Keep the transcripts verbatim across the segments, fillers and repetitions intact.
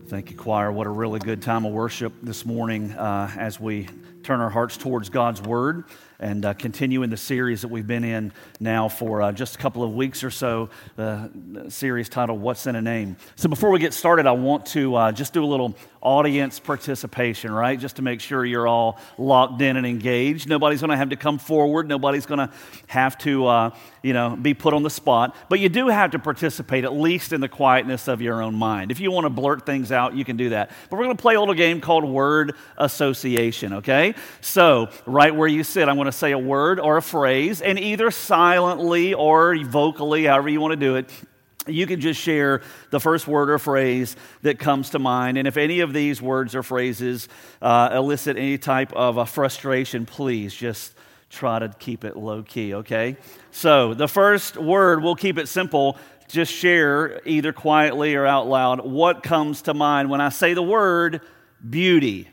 Thank you, choir. What a really good time of worship this morning uh, as we turn our hearts towards God's Word and uh, continue in the series that we've been in now for uh, just a couple of weeks or so, the series titled, What's in a Name? So before we get started, I want to uh, just do a little audience participation, right? Just to make sure you're all locked in and engaged. Nobody's going to have to come forward. Nobody's going to have to, uh, you know, be put on the spot. But you do have to participate, at least in the quietness of your own mind. If you want to blurt things out, you can do that. But we're going to play a little game called Word Association, okay? So right where you sit, I'm going to say a word or a phrase, and either silently or vocally, however you want to do it, you can just share the first word or phrase that comes to mind. And if any of these words or phrases uh, elicit any type of a frustration, please just try to keep it low key, okay? So the first word, we'll keep it simple. Just share either quietly or out loud what comes to mind when I say the word beauty.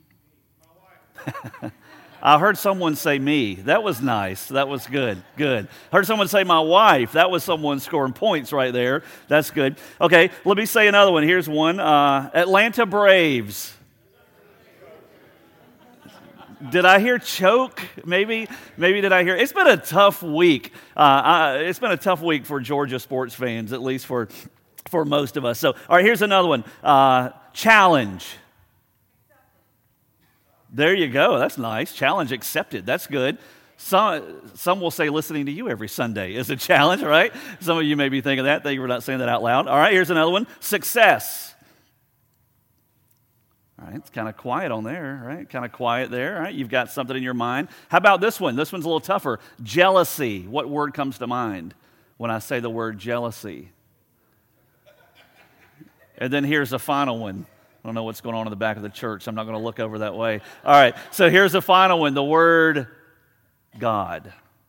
I heard someone say me. That was nice. That was good. Good. Heard someone say my wife. That was someone scoring points right there. That's good. Okay, let me say another one. Here's one. Uh, Atlanta Braves. Did I hear choke? Maybe. Maybe did I hear? It's been a tough week. Uh, I, it's been a tough week for Georgia sports fans, at least for, for most of us. So, all right, here's another one. Uh, challenge. There you go. That's nice. Challenge accepted. That's good. Some some will say listening to you every Sunday is a challenge, right? Some of you may be thinking that. Thank you for not saying that out loud. All right, here's another one. Success. All right, it's kind of quiet on there, right? Kind of quiet there, all right? You've got something in your mind. How about this one? This one's a little tougher. Jealousy. What word comes to mind when I say the word jealousy? And then here's the final one. I don't know what's going on in the back of the church. I'm not going to look over that way. All right, so here's the final one, the word God.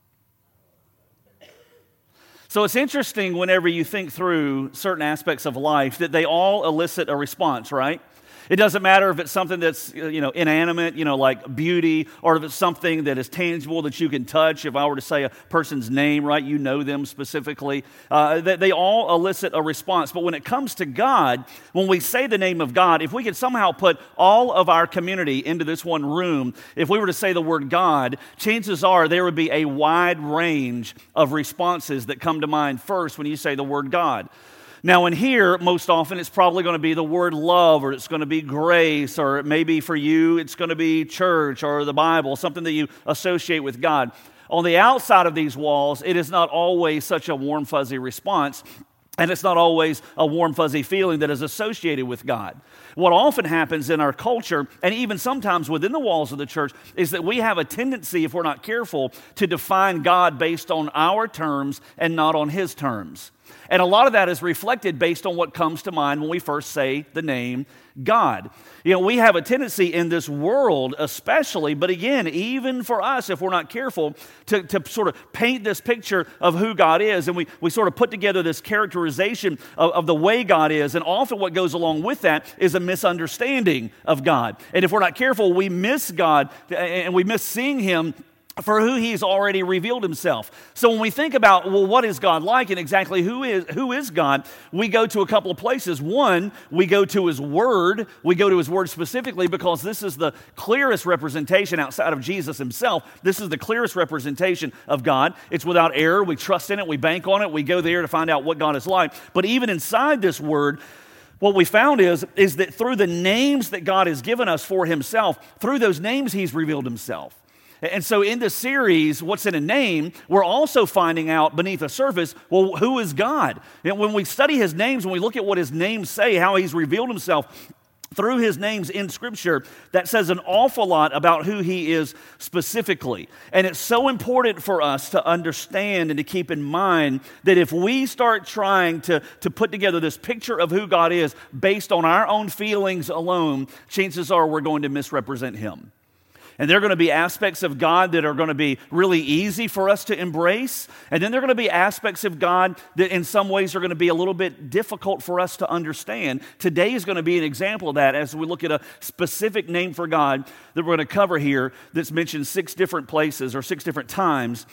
So it's interesting whenever you think through certain aspects of life that they all elicit a response, right? It doesn't matter if it's something that's, you know, inanimate, you know, like beauty, or if it's something that is tangible that you can touch. If I were to say a person's name, right, you know them specifically. Uh, they, they all elicit a response. But when it comes to God, when we say the name of God, if we could somehow put all of our community into this one room, if we were to say the word God, chances are there would be a wide range of responses that come to mind first when you say the word God. Now, in here, most often, it's probably going to be the word love, or it's going to be grace, or maybe for you, it's going to be church or the Bible, something that you associate with God. On the outside of these walls, it is not always such a warm, fuzzy response, and it's not always a warm, fuzzy feeling that is associated with God. What often happens in our culture, and even sometimes within the walls of the church, is that we have a tendency, if we're not careful, to define God based on our terms and not on His terms. And a lot of that is reflected based on what comes to mind when we first say the name God. You know, we have a tendency in this world especially, but again, even for us, if we're not careful, to, to sort of paint this picture of who God is, and we, we sort of put together this characterization of, of the way God is, and often what goes along with that is a misunderstanding of God. And if we're not careful, we miss God, and we miss seeing Him for who He's already revealed Himself. So when we think about, well, what is God like and exactly who is who is God, we go to a couple of places. One, we go to His Word. We go to His Word specifically because this is the clearest representation outside of Jesus Himself. This is the clearest representation of God. It's without error. We trust in it. We bank on it. We go there to find out what God is like. But even inside this Word, what we found is, is that through the names that God has given us for Himself, through those names He's revealed Himself. And so in this series, What's in a Name, we're also finding out beneath the surface, well, who is God? And when we study His names, when we look at what His names say, how He's revealed Himself through His names in Scripture, that says an awful lot about who He is specifically. And it's so important for us to understand and to keep in mind that if we start trying to, to put together this picture of who God is based on our own feelings alone, chances are we're going to misrepresent Him. And there are going to be aspects of God that are going to be really easy for us to embrace. And then there are going to be aspects of God that in some ways are going to be a little bit difficult for us to understand. Today is going to be an example of that as we look at a specific name for God that we're going to cover here that's mentioned six different places or six different times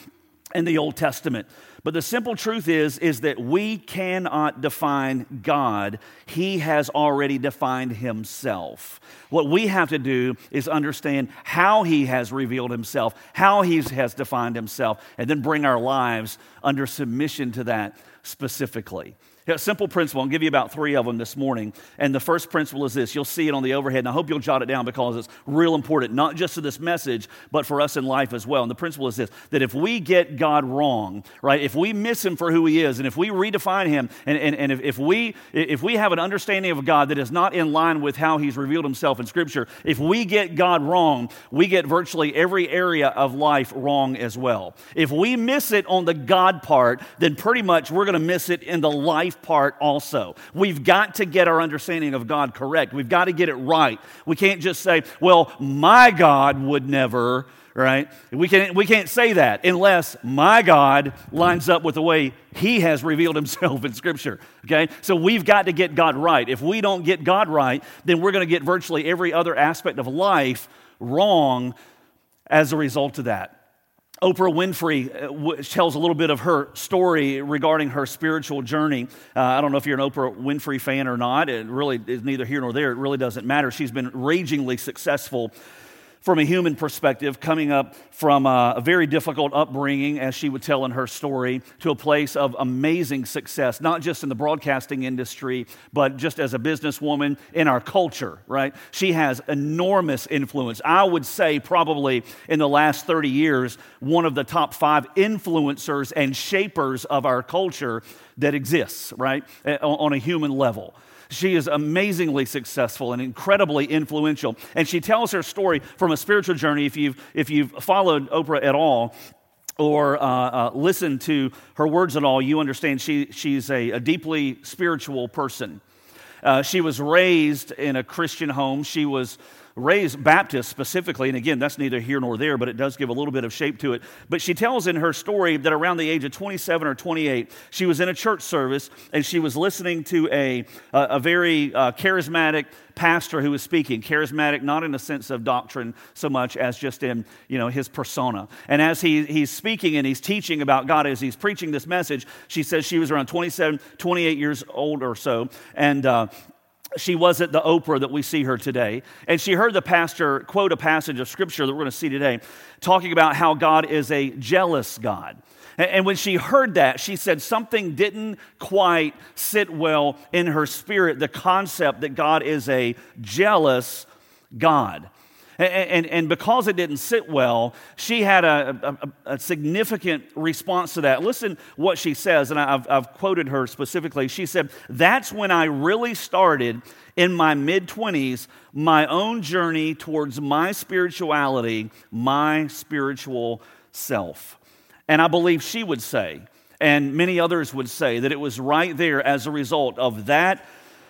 in the Old Testament. But the simple truth is, is that we cannot define God. He has already defined himself. What we have to do is understand how he has revealed himself, how he has defined himself, and then bring our lives under submission to that specifically. A simple principle. I'll give you about three of them this morning. And the first principle is this. You'll see it on the overhead, and I hope you'll jot it down because it's real important, not just to this message, but for us in life as well. And the principle is this, that if we get God wrong, right, if we miss him for who he is, and if we redefine him, and, and, and if, if, we, if we have an understanding of God that is not in line with how he's revealed himself in Scripture, if we get God wrong, we get virtually every area of life wrong as well. If we miss it on the God part, then pretty much we're going to miss it in the life part also. We've got to get our understanding of God correct. We've got to get it right. We can't just say, well, my God would never, right? We can't, we can't say that unless my God lines up with the way he has revealed himself in Scripture, okay? So we've got to get God right. If we don't get God right, then we're going to get virtually every other aspect of life wrong as a result of that. Oprah Winfrey tells a little bit of her story regarding her spiritual journey. Uh, I don't know if you're an Oprah Winfrey fan or not. It really is neither here nor there. It really doesn't matter. She's been ragingly successful from a human perspective, coming up from a, a very difficult upbringing, as she would tell in her story, to a place of amazing success, not just in the broadcasting industry, but just as a businesswoman in our culture, right? She has enormous influence. I would say probably in the last thirty years, one of the top five influencers and shapers of our culture that exists, right, on a human level. She is amazingly successful and incredibly influential. And she tells her story from a spiritual journey. If you've, if you've followed Oprah at all or uh, uh, listened to her words at all, you understand she, she's a, a deeply spiritual person. Uh, she was raised in a Christian home. She was raised Baptist specifically, and again, that's neither here nor there, but it does give a little bit of shape to it. But she tells in her story that around the age of twenty-seven or twenty-eight, she was in a church service, and she was listening to a, a, a very uh, charismatic pastor who was speaking. Charismatic, not in the sense of doctrine so much as just in, you know, his persona. And as he, he's speaking and he's teaching about God, as he's preaching this message, she says she was around twenty-seven, twenty-eight years old or so, and uh, she wasn't the Oprah that we see her today. And she heard the pastor quote a passage of Scripture that we're going to see today, talking about how God is a jealous God. And when she heard that, she said something didn't quite sit well in her spirit, the concept that God is a jealous God. And, and, and because it didn't sit well, she had a, a, a significant response to that. Listen what she says, and I've, I've quoted her specifically. She said, "That's when I really started in my mid-twenties my own journey towards my spirituality, my spiritual self." And I believe she would say, and many others would say, that it was right there as a result of that.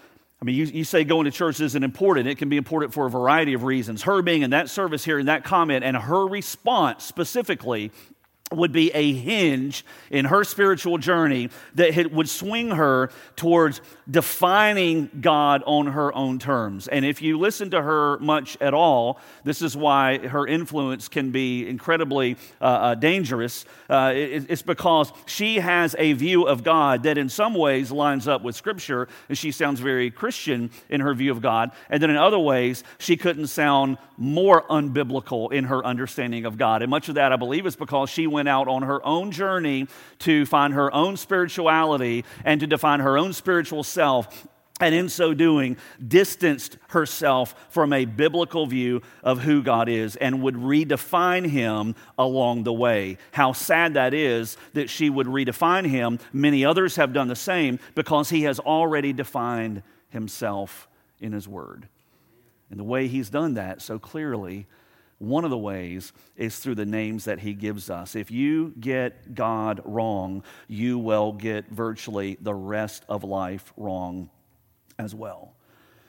I mean, you, you say going to church isn't important. It can be important for a variety of reasons. Her being in that service here, in that comment, and her response specifically would be a hinge in her spiritual journey that would swing her towards defining God on her own terms. And if you listen to her much at all, this is why her influence can be incredibly uh, uh, dangerous. Uh, it, it's because she has a view of God that in some ways lines up with Scripture, and she sounds very Christian in her view of God. And then in other ways, she couldn't sound more unbiblical in her understanding of God. And much of that, I believe, is because she went out on her own journey to find her own spirituality and to define her own spiritual self, and in so doing, distanced herself from a biblical view of who God is and would redefine him along the way. How sad that is that she would redefine him. Many others have done the same because he has already defined himself in his word. And the way he's done that so clearly, one of the ways is through the names that he gives us. If you get God wrong, you will get virtually the rest of life wrong as well.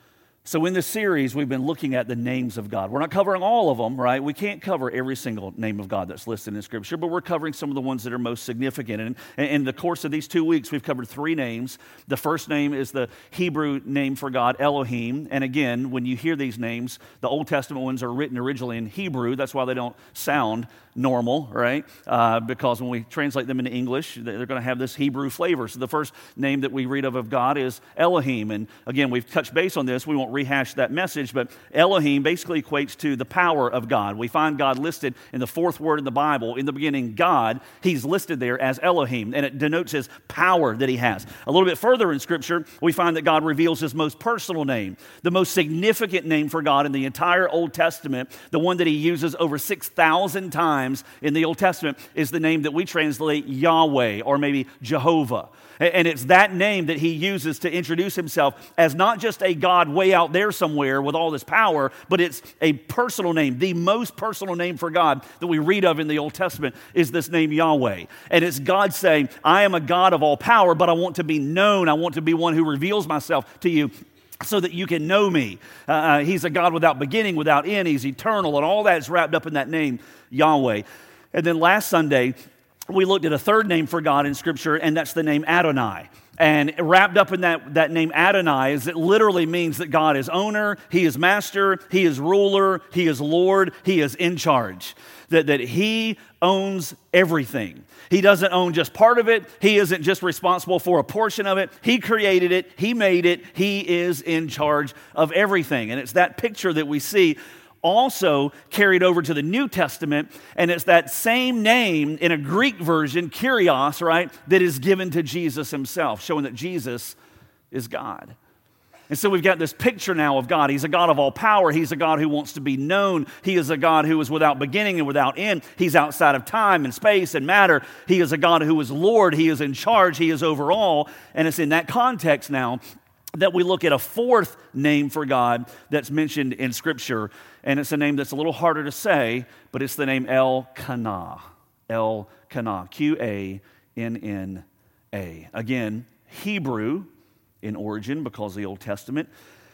So in this series, we've been looking at the names of God. We're not covering all of them, right? We can't cover every single name of God that's listed in Scripture, but we're covering some of the ones that are most significant. And in the course of these two weeks, we've covered three names. The first name is the Hebrew name for God, Elohim. And again, when you hear these names, the Old Testament ones are written originally in Hebrew. That's why they don't sound normal, right? Uh, because when we translate them into English, they're going to have this Hebrew flavor. So the first name that we read of of God is Elohim. And again, we've touched base on this. We won't rehash that message, but Elohim basically equates to the power of God. We find God listed in the fourth word in the Bible. In the beginning, God, he's listed there as Elohim, and it denotes his power that he has. A little bit further in Scripture, we find that God reveals his most personal name, the most significant name for God in the entire Old Testament, the one that he uses over six thousand times in the Old Testament, is the name that we translate Yahweh or maybe Jehovah. And it's that name that he uses to introduce himself as not just a God way out there somewhere with all this power, but it's a personal name. The most personal name for God that we read of in the Old Testament is this name Yahweh. And it's God saying, I am a God of all power, but I want to be known. I want to be one who reveals myself to you so that you can know me. Uh, he's a God without beginning, without end. He's eternal, and all that is wrapped up in that name, Yahweh. And then last Sunday, we looked at a third name for God in Scripture, and that's the name Adonai. And wrapped up in that, that name Adonai is it literally means that God is owner, he is master, he is ruler, he is Lord, he is in charge. That, that he owns everything. He doesn't own just part of it. He isn't just responsible for a portion of it. He created it. He made it. He is in charge of everything. And it's that picture that we see also carried over to the New Testament, and it's that same name in a Greek version, Kyrios, right, that is given to Jesus himself, showing that Jesus is God. And so we've got this picture now of God. He's a God of all power. He's a God who wants to be known. He is a God who is without beginning and without end. He's outside of time and space and matter. He is a God who is Lord. He is in charge. He is over all. And it's in that context now that we look at a fourth name for God that's mentioned in Scripture. And it's a name that's a little harder to say, but it's the name El-Kanah. El-Kanah. Q A N N A. Again, Hebrew in origin, because the Old Testament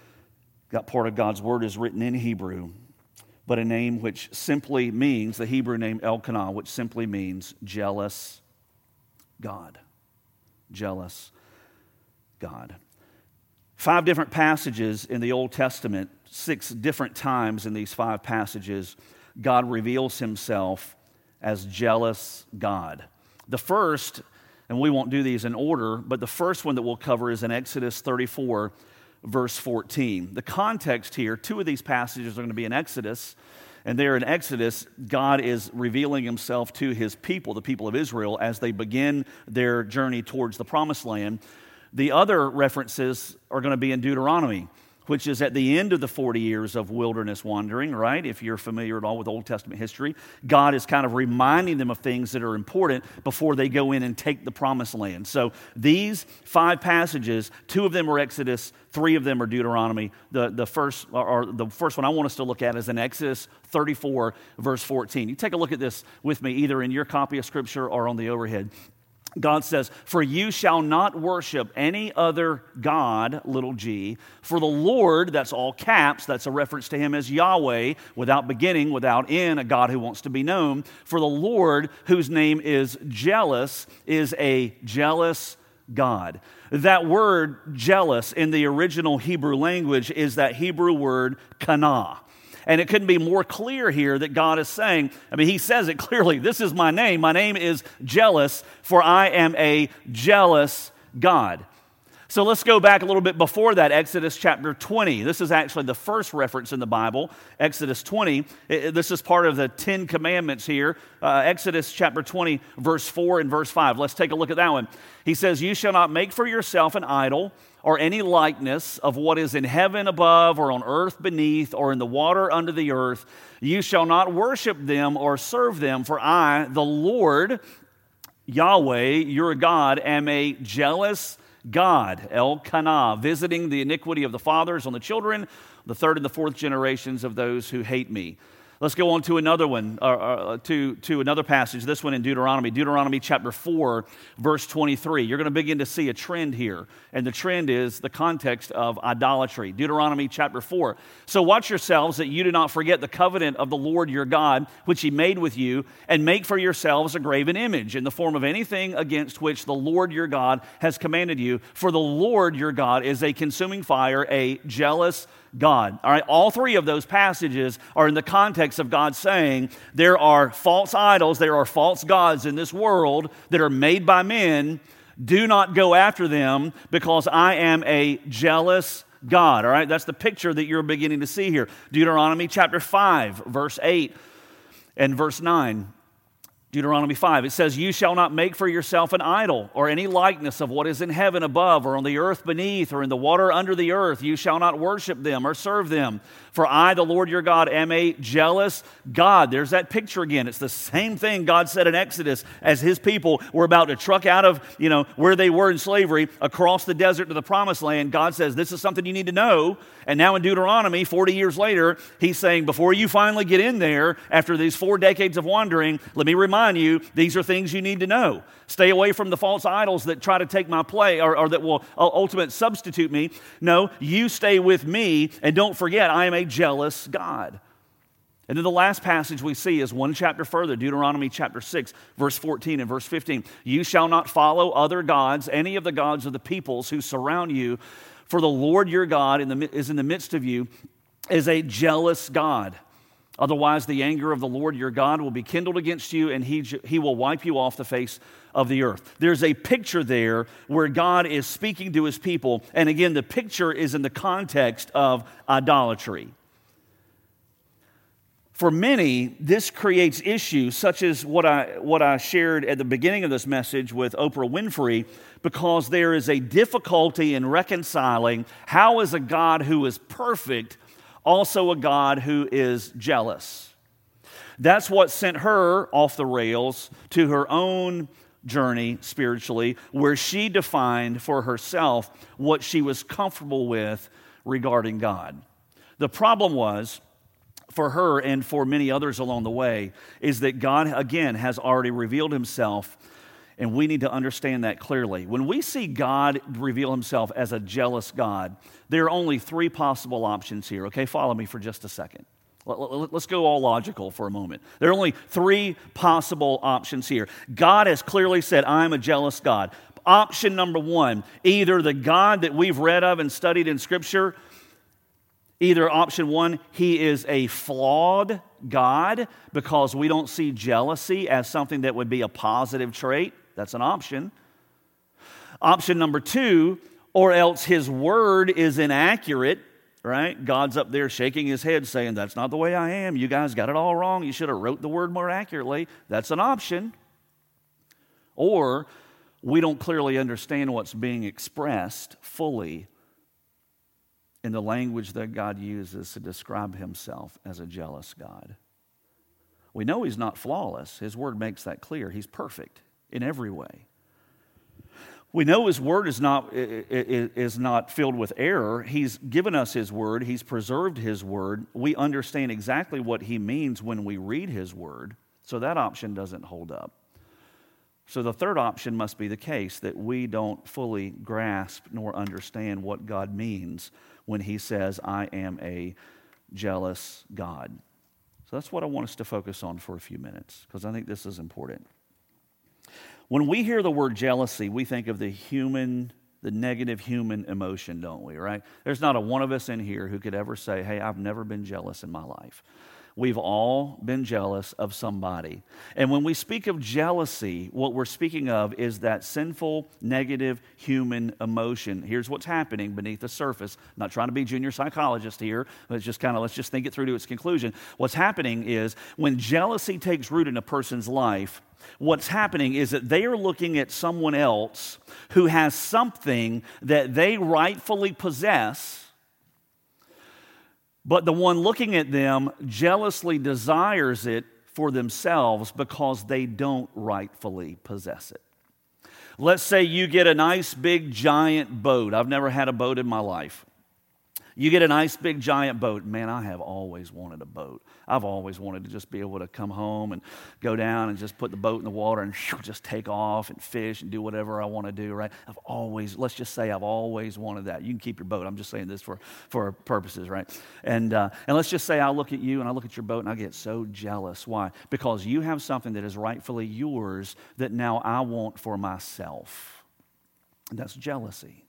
got part of God's word is written in Hebrew, but a name which simply means, the Hebrew name El-Kanah, which simply means jealous God. Jealous God. Five different passages in the Old Testament, six different times in these five passages, God reveals himself as jealous God. The first, and we won't do these in order, but the first one that we'll cover is in Exodus thirty-four, verse fourteen. The context here, two of these passages are going to be in Exodus, and there in Exodus, God is revealing himself to his people, the people of Israel, as they begin their journey towards the Promised Land. The other references are going to be in Deuteronomy, which is at the end of the forty years of wilderness wandering, right? If you're familiar at all with Old Testament history, God is kind of reminding them of things that are important before they go in and take the Promised Land. So these five passages, two of them are Exodus, three of them are Deuteronomy. The, the, first, or the first one I want us to look at is in Exodus thirty-four, verse fourteen. You take a look at this with me, either in your copy of Scripture or on the overhead. God says, for you shall not worship any other God, little g, for the Lord, that's all caps, that's a reference to him as Yahweh, without beginning, without end, a God who wants to be known. For the Lord, whose name is jealous, is a jealous God. That word jealous in the original Hebrew language is that Hebrew word kanah. And it couldn't be more clear here that God is saying, I mean, he says it clearly, this is my name. My name is jealous, for I am a jealous God. So let's go back a little bit before that, Exodus chapter twenty. This is actually the first reference in the Bible, Exodus twenty. This is part of the Ten Commandments here. Uh, Exodus chapter twenty, verse four and verse five. Let's take a look at that one. He says, you shall not make for yourself an idol or any likeness of what is in heaven above or on earth beneath or in the water under the earth. You shall not worship them or serve them, for I, the Lord, Yahweh, your God, am a jealous God, El-Kanah, visiting the iniquity of the fathers on the children, the third and the fourth generations of those who hate me. Let's go on to another one, uh, uh, to, to another passage, this one in Deuteronomy. Deuteronomy chapter four, verse twenty-three. You're going to begin to see a trend here, and the trend is the context of idolatry. Deuteronomy chapter four. So watch yourselves that you do not forget the covenant of the Lord your God, which he made with you, and make for yourselves a graven image in the form of anything against which the Lord your God has commanded you. For the Lord your God is a consuming fire, a jealous God. All right, all three of those passages are in the context of God saying there are false idols, there are false gods in this world that are made by men. Do not go after them because I am a jealous God. All right, that's the picture that you're beginning to see here. Deuteronomy chapter five, verse eight and verse nine. Deuteronomy five, it says, you shall not make for yourself an idol or any likeness of what is in heaven above or on the earth beneath or in the water under the earth. You shall not worship them or serve them. For I, the Lord your God, am a jealous God. There's that picture again. It's the same thing God said in Exodus as his people were about to truck out of, you know, where they were in slavery across the desert to the promised land. God says, this is something you need to know. And now in Deuteronomy, forty years later, he's saying, before you finally get in there, after these four decades of wandering, let me remind you, these are things you need to know. Stay away from the false idols that try to take my place or, or that will ultimately substitute me. No, you stay with me, and don't forget, I am a jealous God. And then the last passage we see is one chapter further, Deuteronomy chapter six, verse fourteen and verse fifteen. You shall not follow other gods, any of the gods of the peoples who surround you, for the Lord your God in the, is in the midst of you, is a jealous God. Otherwise, the anger of the Lord your God will be kindled against you, and he, he will wipe you off the face of the earth. There's a picture there where God is speaking to his people, and again, the picture is in the context of idolatry. For many, this creates issues such as what I, what I shared at the beginning of this message with Oprah Winfrey, because there is a difficulty in reconciling how is a God who is perfect also a God who is jealous. That's what sent her off the rails to her own journey spiritually, where she defined for herself what she was comfortable with regarding God. The problem was, for her and for many others along the way, is that God, again, has already revealed himself, and we need to understand that clearly. When we see God reveal himself as a jealous God, there are only three possible options here. Okay, follow me for just a second. Let's go all logical for a moment. There are only three possible options here. God has clearly said, I'm a jealous God. Option number one, either the God that we've read of and studied in Scripture, either option one, he is a flawed God because we don't see jealousy as something that would be a positive trait. That's an option. Option number two, or else his word is inaccurate, right? God's up there shaking his head saying, that's not the way I am. You guys got it all wrong. You should have wrote the word more accurately. That's an option. Or we don't clearly understand what's being expressed fully in the language that God uses to describe himself as a jealous God. We know he's not flawless. His word makes that clear. He's perfect in every way. We know his word is not, is not filled with error. He's given us his word. He's preserved his word. We understand exactly what he means when we read his word. So that option doesn't hold up. So the third option must be the case, that we don't fully grasp nor understand what God means when he says, I am a jealous God. So that's what I want us to focus on for a few minutes, because I think this is important. When we hear the word jealousy, we think of the human, the negative human emotion, don't we, right? There's not a one of us in here who could ever say, hey, I've never been jealous in my life. We've all been jealous of somebody. And when we speak of jealousy, what we're speaking of is that sinful, negative human emotion. Here's what's happening beneath the surface. I'm not trying to be junior psychologist here, but it's just kind of, let's just think it through to its conclusion. What's happening is when jealousy takes root in a person's life, what's happening is that they are looking at someone else who has something that they rightfully possess, but the one looking at them jealously desires it for themselves because they don't rightfully possess it. Let's say you get a nice big giant boat. I've never had a boat in my life. You get a nice big giant boat. Man, I have always wanted a boat. I've always wanted to just be able to come home and go down and just put the boat in the water and shoo, just take off and fish and do whatever I want to do, right? I've always, let's just say I've always wanted that. You can keep your boat. I'm just saying this for, for purposes, right? And, uh, and let's just say I look at you and I look at your boat and I get so jealous. Why? Because you have something that is rightfully yours that now I want for myself. And that's jealousy.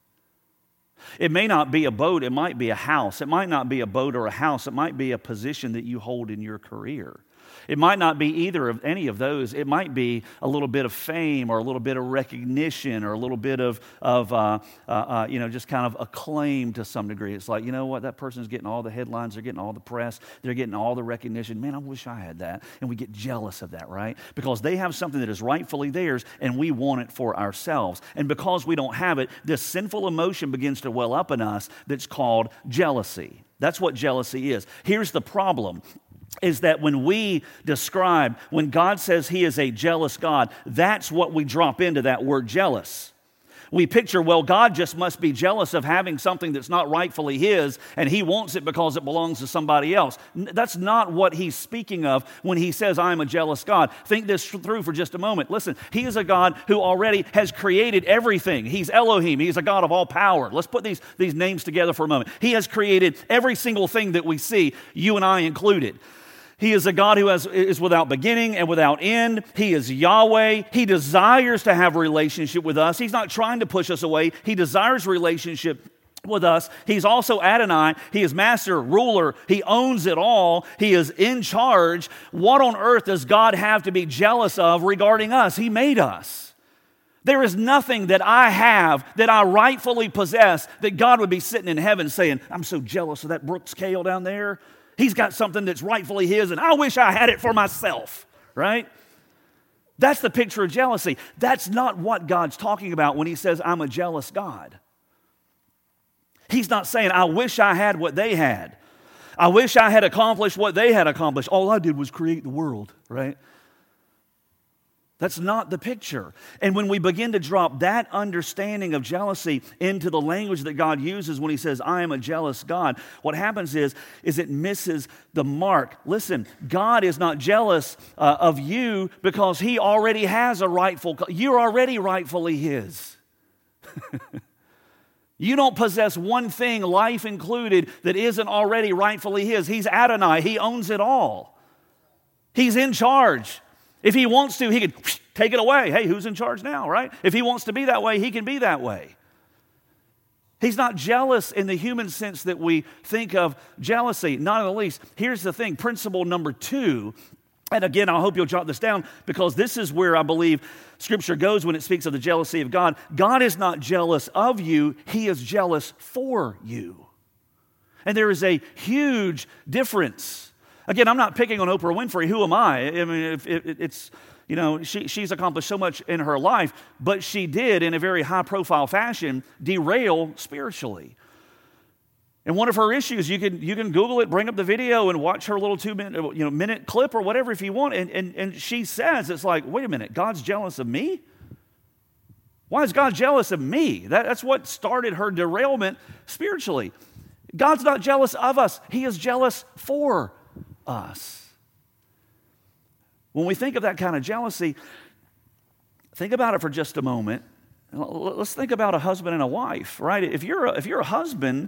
It may not be a boat, it might be a house. It might not be a boat or a house. It might be a position that you hold in your career. It might not be either of any of those. It might be a little bit of fame or a little bit of recognition or a little bit of, of uh, uh, uh, you know, just kind of acclaim to some degree. It's like, you know what, that person's getting all the headlines, they're getting all the press, they're getting all the recognition. Man, I wish I had that. And we get jealous of that, right? Because they have something that is rightfully theirs and we want it for ourselves. And because we don't have it, this sinful emotion begins to well up in us that's called jealousy. That's what jealousy is. Here's the problem. Is that when we describe, when God says He is a jealous God, that's what we drop into that word jealous. We picture, well, God just must be jealous of having something that's not rightfully His, and He wants it because it belongs to somebody else. That's not what He's speaking of when He says, I'm a jealous God. Think this through for just a moment. Listen, He is a God who already has created everything. He's Elohim. He's a God of all power. Let's put these, these names together for a moment. He has created every single thing that we see, you and I included. He is a God who has, is without beginning and without end. He is Yahweh. He desires to have a relationship with us. He's not trying to push us away. He desires relationship with us. He's also Adonai. He is master, ruler. He owns it all. He is in charge. What on earth does God have to be jealous of regarding us? He made us. There is nothing that I have that I rightfully possess that God would be sitting in heaven saying, I'm so jealous of that Brooks Kale down there. He's got something that's rightfully his, and I wish I had it for myself, right? That's the picture of jealousy. That's not what God's talking about when He says, I'm a jealous God. He's not saying, I wish I had what they had. I wish I had accomplished what they had accomplished. All I did was create the world, right? That's not the picture. And when we begin to drop that understanding of jealousy into the language that God uses when He says, I am a jealous God, what happens is, is it misses the mark. Listen, God is not jealous uh, of you because He already has a rightful, you're already rightfully His. You don't possess one thing, life included, that isn't already rightfully His. He's Adonai. He owns it all. He's in charge. If He wants to, He can take it away. Hey, who's in charge now, right? If He wants to be that way, He can be that way. He's not jealous in the human sense that we think of jealousy. Not in the least. Here's the thing, principle number two, and again, I hope you'll jot this down because this is where I believe Scripture goes when it speaks of the jealousy of God. God is not jealous of you. He is jealous for you. And there is a huge difference. Again, I'm not picking on Oprah Winfrey. Who am I? I mean, if, if, it's, you know, she, she's accomplished so much in her life, but she did, in a very high-profile fashion, derail spiritually. And one of her issues, you can you can Google it, bring up the video, and watch her little two-minute you know, minute clip or whatever if you want, and, and, and she says, it's like, wait a minute, God's jealous of me? Why is God jealous of me? That, that's what started her derailment spiritually. God's not jealous of us. He is jealous for us. When we think of that kind of jealousy, think about it for just a moment. Let's think about a husband and a wife, right? If you're a, if you're a husband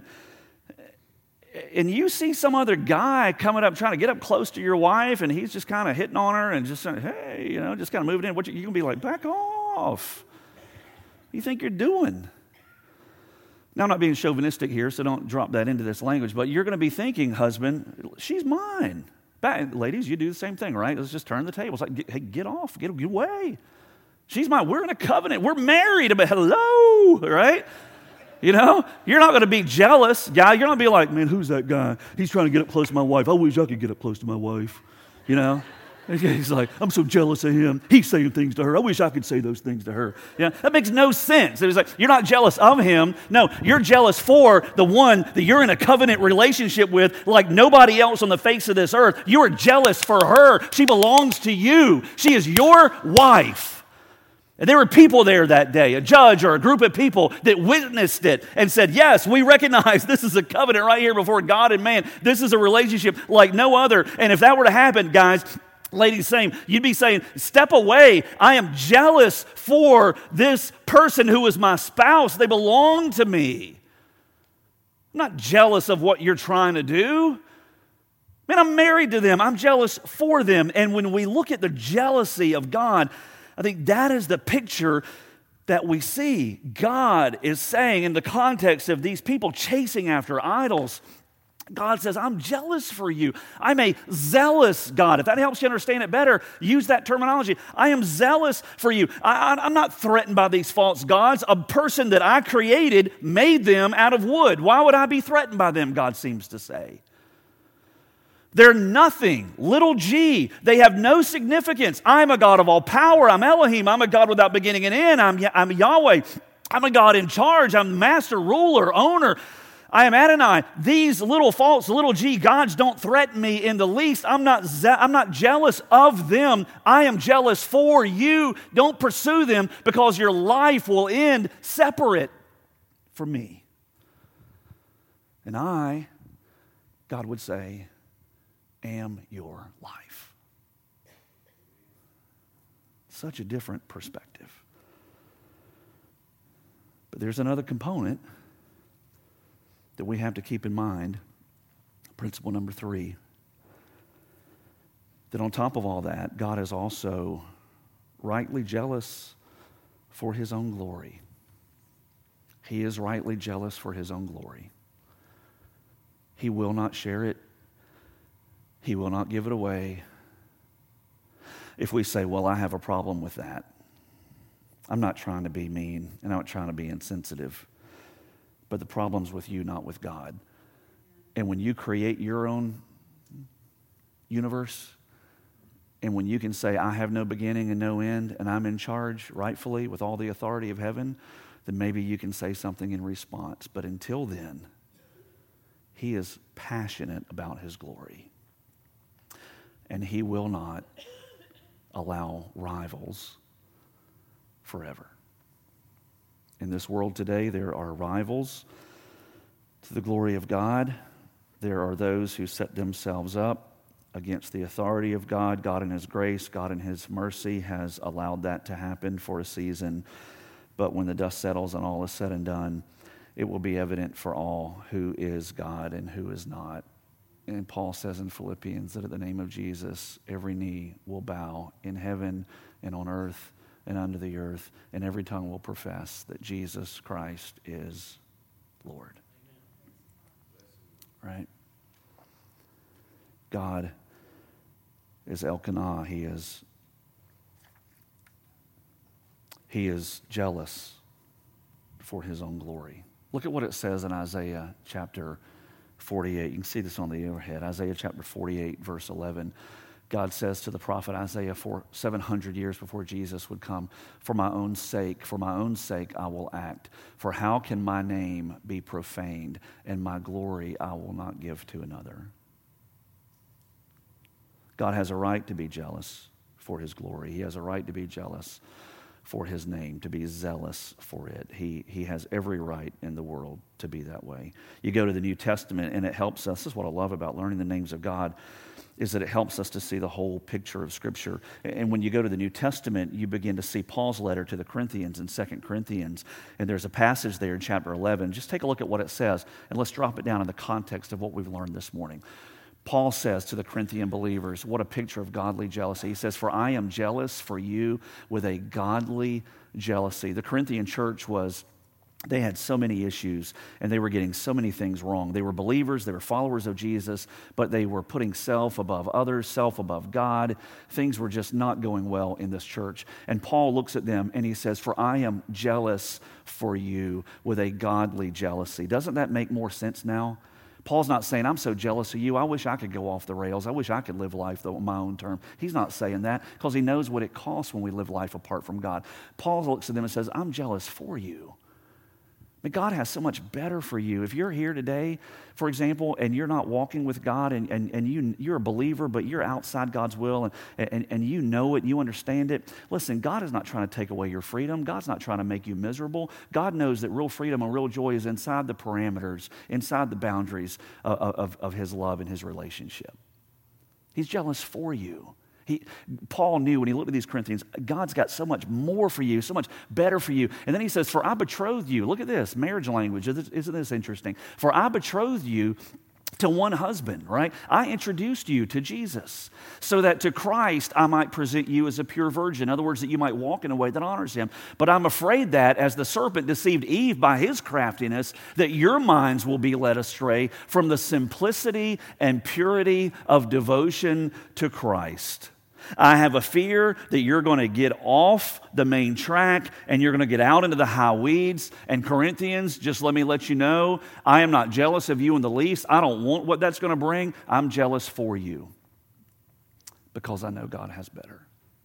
and you see some other guy coming up trying to get up close to your wife and he's just kind of hitting on her and just saying, hey, you know, just kind of moving in, what you, you can be like, back off. What do you think you're doing? Now, I'm not being chauvinistic here, so don't drop that into this language, but you're going to be thinking, husband, she's mine. Back, ladies, you do the same thing, right? Let's just turn the tables. Like, get, hey, get off, get, get away. She's mine. We're in a covenant. We're married. But hello, right? You know, you're not going to be jealous, guy. You're not going to be like, man, who's that guy? He's trying to get up close to my wife. I wish I could get up close to my wife. You know? He's like, I'm so jealous of him. He's saying things to her. I wish I could say those things to her. Yeah, that makes no sense. It's like, you're not jealous of him. No, you're jealous for the one that you're in a covenant relationship with like nobody else on the face of this earth. You are jealous for her. She belongs to you. She is your wife. And there were people there that day, a judge or a group of people that witnessed it and said, yes, we recognize this is a covenant right here before God and man. This is a relationship like no other. And if that were to happen, guys, ladies, same, you'd be saying, step away. I am jealous for this person who is my spouse. They belong to me. I'm not jealous of what you're trying to do. Man, I'm married to them. I'm jealous for them. And when we look at the jealousy of God, I think that is the picture that we see. God is saying in the context of these people chasing after idols, God says, I'm jealous for you. I'm a zealous God. If that helps you understand it better, use that terminology. I am zealous for you. I, I, I'm not threatened by these false gods. A person that I created made them out of wood. Why would I be threatened by them, God seems to say. They're nothing, little g. They have no significance. I'm a God of all power. I'm Elohim. I'm a God without beginning and end. I'm, I'm Yahweh. I'm a God in charge. I'm master, ruler, owner. I am Adonai. These little false, little g gods don't threaten me in the least. I'm not, ze- I'm not jealous of them. I am jealous for you. Don't pursue them because your life will end separate from me. And I, God would say, am your life. Such a different perspective. But there's another component that we have to keep in mind. Principle number three. That on top of all that, God is also rightly jealous for his own glory. He is rightly jealous for his own glory. He will not share it. He will not give it away. If we say, well, I have a problem with that. I'm not trying to be mean, and I'm not trying to be insensitive. But the problem's with you, not with God. And when you create your own universe, and when you can say, I have no beginning and no end, and I'm in charge rightfully with all the authority of heaven, then maybe you can say something in response. But until then, he is passionate about his glory. And he will not allow rivals forever. In this world today, there are rivals to the glory of God. There are those who set themselves up against the authority of God. God in his grace, God in his mercy has allowed that to happen for a season. But when the dust settles and all is said and done, it will be evident for all who is God and who is not. And Paul says in Philippians that at the name of Jesus, every knee will bow in heaven and on earth and under the earth, and every tongue will profess that Jesus Christ is Lord. Right? God is Elkanah. He is, he is jealous for his own glory. Look at what it says in Isaiah chapter forty-eight. You can see this on the overhead. Isaiah chapter forty-eight, verse eleven. God says to the prophet Isaiah for seven hundred years before Jesus would come, for my own sake, for my own sake I will act. For how can my name be profaned, and my glory I will not give to another? God has a right to be jealous for his glory. He has a right to be jealous for his name, to be zealous for it. He, he has every right in the world to be that way. You go to the New Testament and it helps us. This is what I love about learning the names of God, is that it helps us to see the whole picture of Scripture. And when you go to the New Testament, you begin to see Paul's letter to the Corinthians in Second Corinthians. And there's a passage there in chapter eleven. Just take a look at what it says, and let's drop it down in the context of what we've learned this morning. Paul says to the Corinthian believers, what a picture of godly jealousy. He says, for I am jealous for you with a godly jealousy. The Corinthian church was, they had so many issues, and they were getting so many things wrong. They were believers, they were followers of Jesus, but they were putting self above others, self above God. Things were just not going well in this church. And Paul looks at them and he says, for I am jealous for you with a godly jealousy. Doesn't that make more sense now? Paul's not saying, I'm so jealous of you, I wish I could go off the rails. I wish I could live life on my own term. He's not saying that because he knows what it costs when we live life apart from God. Paul looks at them and says, I'm jealous for you But God has so much better for you. If you're here today, for example, and you're not walking with God and, and, and you, you're a believer, but you're outside God's will and, and, and you know it, you understand it, listen, God is not trying to take away your freedom. God's not trying to make you miserable. God knows that real freedom and real joy is inside the parameters, inside the boundaries of, of, of His love and His relationship. He's jealous for you. He, Paul knew when he looked at these Corinthians, God's got so much more for you, so much better for you. And then he says, for I betrothed you. Look at this, marriage language. Isn't this interesting? For I betrothed you to one husband, right? I introduced you to Jesus so that to Christ I might present you as a pure virgin. In other words, that you might walk in a way that honors Him. But I'm afraid that as the serpent deceived Eve by his craftiness, that your minds will be led astray from the simplicity and purity of devotion to Christ. I have a fear that you're going to get off the main track and you're going to get out into the high weeds. And Corinthians, just let me let you know, I am not jealous of you in the least. I don't want what that's going to bring. I'm jealous for you because I know God has better.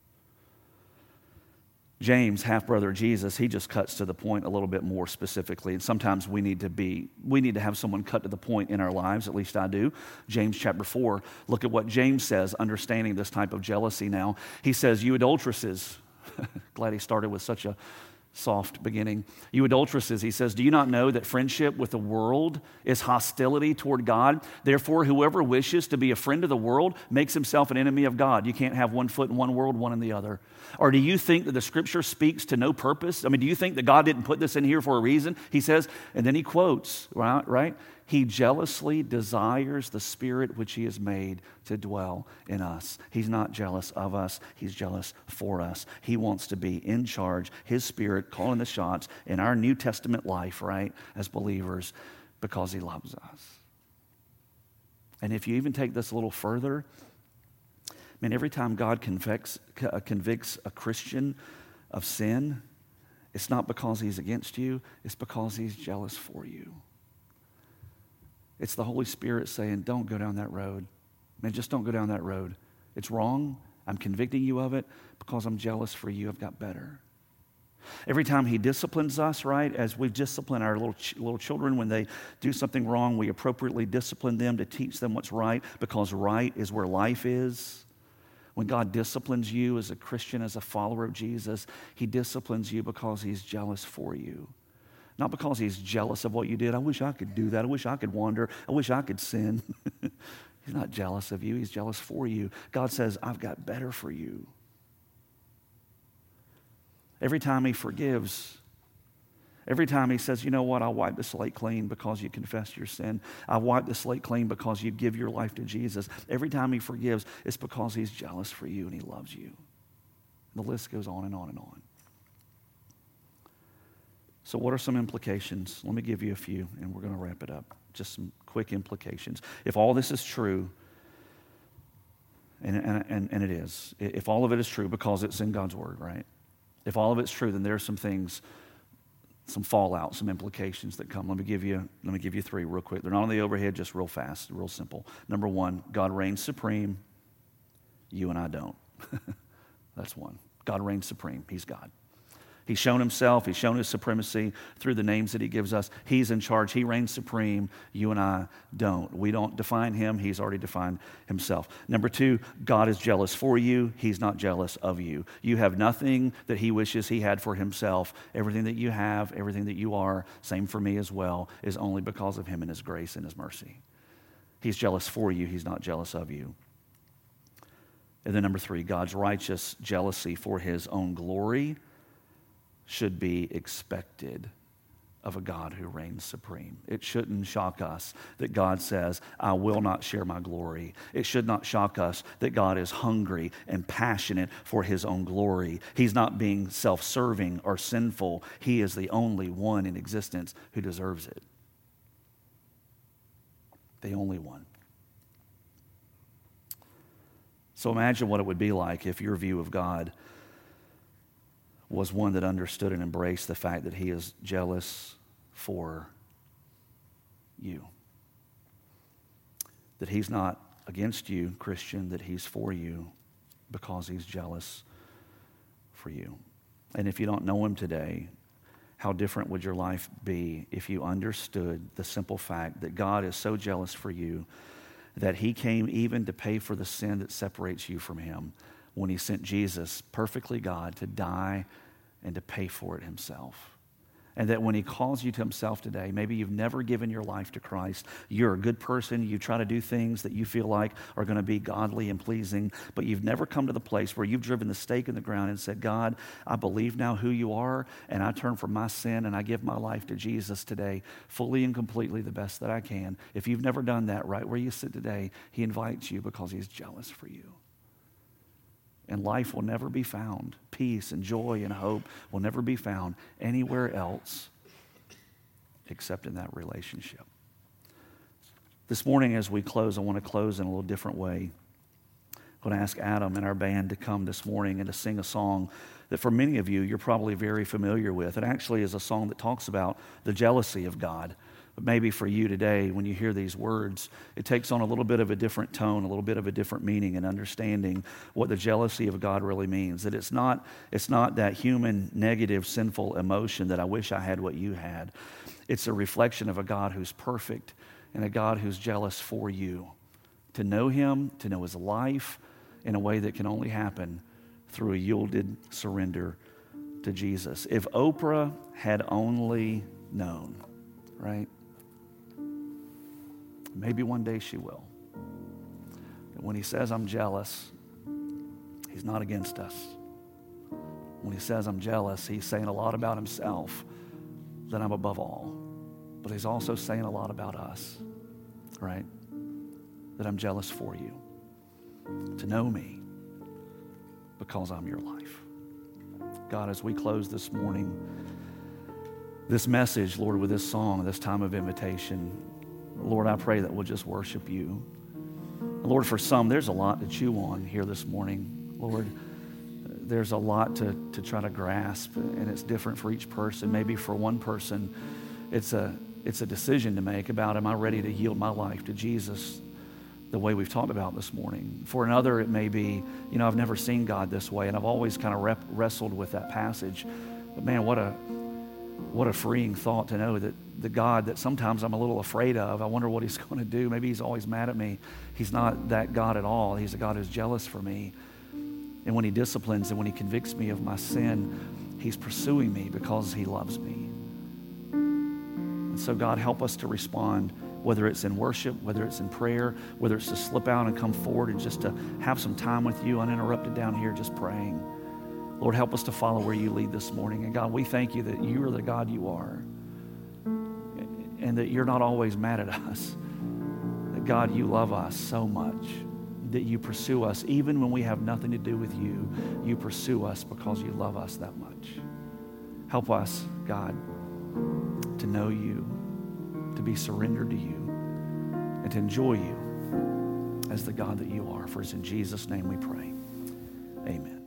James, half-brother of Jesus, he just cuts to the point a little bit more specifically. And sometimes we need to be, we need to have someone cut to the point in our lives, at least I do. James chapter four, look at what James says, understanding this type of jealousy now. He says, you adulteresses, glad he started with such a soft beginning. You adulteresses, he says, do you not know that friendship with the world is hostility toward God? Therefore, whoever wishes to be a friend of the world makes himself an enemy of God. You can't have one foot in one world, one in the other. Or do you think that the Scripture speaks to no purpose? I mean, do you think that God didn't put this in here for a reason? He says, and then he quotes, right? right? He jealously desires the Spirit which He has made to dwell in us. He's not jealous of us. He's jealous for us. He wants to be in charge, His Spirit calling the shots in our New Testament life, right, as believers, because He loves us. And if you even take this a little further, I mean, every time God convicts, convicts a Christian of sin, it's not because He's against you, it's because He's jealous for you. It's the Holy Spirit saying, don't go down that road. Man, just don't go down that road. It's wrong. I'm convicting you of it because I'm jealous for you. I've got better. Every time He disciplines us, right, as we discipline our little, ch- little children when they do something wrong, we appropriately discipline them to teach them what's right because right is where life is. When God disciplines you as a Christian, as a follower of Jesus, He disciplines you because He's jealous for you. Not because He's jealous of what you did. I wish I could do that. I wish I could wander. I wish I could sin. He's not jealous of you. He's jealous for you. God says, I've got better for you. Every time He forgives, every time He says, you know what, I'll wipe the slate clean because you confess your sin. I'll wipe the slate clean because you give your life to Jesus. Every time He forgives, it's because He's jealous for you and He loves you. The list goes on and on and on. So what are some implications? Let me give you a few, and we're going to wrap it up. Just some quick implications. If all this is true, and, and, and, and it is, if all of it is true because it's in God's Word, right? If all of it's true, then there are some things, some fallout, some implications that come. Let me give you, let me give you three real quick. They're not on the overhead, just real fast, real simple. Number one, God reigns supreme. You and I don't. That's one. God reigns supreme. He's God. He's shown Himself. He's shown His supremacy through the names that He gives us. He's in charge. He reigns supreme. You and I don't. We don't define Him. He's already defined Himself. Number two, God is jealous for you. He's not jealous of you. You have nothing that He wishes He had for Himself. Everything that you have, everything that you are, same for me as well, is only because of Him and His grace and His mercy. He's jealous for you. He's not jealous of you. And then number three, God's righteous jealousy for His own glory should be expected of a God who reigns supreme. It shouldn't shock us that God says, I will not share my glory. It should not shock us that God is hungry and passionate for His own glory. He's not being self-serving or sinful. He is the only one in existence who deserves it. The only one. So imagine what it would be like if your view of God was one that understood and embraced the fact that He is jealous for you. That He's not against you, Christian, that He's for you because He's jealous for you. And if you don't know Him today, how different would your life be if you understood the simple fact that God is so jealous for you that he came even to pay for the sin that separates you from him when he sent Jesus, perfectly God, to die and to pay for it himself. And that when he calls you to himself today, maybe you've never given your life to Christ. You're a good person. You try to do things that you feel like are going to be godly and pleasing, but you've never come to the place where you've driven the stake in the ground and said, God, I believe now who you are, and I turn from my sin, and I give my life to Jesus today, fully and completely the best that I can. If you've never done that, right where you sit today, he invites you because he's jealous for you. And life will never be found. Peace and joy and hope will never be found anywhere else except in that relationship. This morning as we close, I want to close in a little different way. I'm going to ask Adam and our band to come this morning and to sing a song that for many of you, you're probably very familiar with. It actually is a song that talks about the jealousy of God. But maybe for you today, when you hear these words, it takes on a little bit of a different tone, a little bit of a different meaning and understanding what the jealousy of God really means. That it's not, it's not that human, negative, sinful emotion that I wish I had what you had. It's a reflection of a God who's perfect and a God who's jealous for you. To know him, to know his life in a way that can only happen through a yielded surrender to Jesus. If Oprah had only known, right? Maybe one day she will. And when he says, I'm jealous, he's not against us. When he says, I'm jealous, he's saying a lot about himself, that I'm above all. But he's also saying a lot about us, right? That I'm jealous for you. To know me because I'm your life. God, as we close this morning, this message, Lord, with this song, this time of invitation, Lord, I pray that we'll just worship you. Lord, for some, there's a lot to chew on here this morning. Lord, there's a lot to, to try to grasp, and it's different for each person. Maybe for one person, it's a, it's a decision to make about, am I ready to yield my life to Jesus the way we've talked about this morning? For another, it may be, you know, I've never seen God this way, and I've always kind of rep- wrestled with that passage. But man, what a what a freeing thought to know that the God that sometimes I'm a little afraid of, I wonder what he's going to do. Maybe he's always mad at me. He's not that God at all. He's a God who's jealous for me. And when he disciplines and when he convicts me of my sin, he's pursuing me because he loves me. And so God, help us to respond, whether it's in worship, whether it's in prayer, whether it's to slip out and come forward and just to have some time with you uninterrupted down here just praying. Lord, help us to follow where you lead this morning. And God, we thank you that you are the God you are, and that you're not always mad at us. That God, you love us so much that you pursue us. Even when we have nothing to do with you, you pursue us because you love us that much. Help us, God, to know you, to be surrendered to you, and to enjoy you as the God that you are. For it's in Jesus' name we pray. Amen.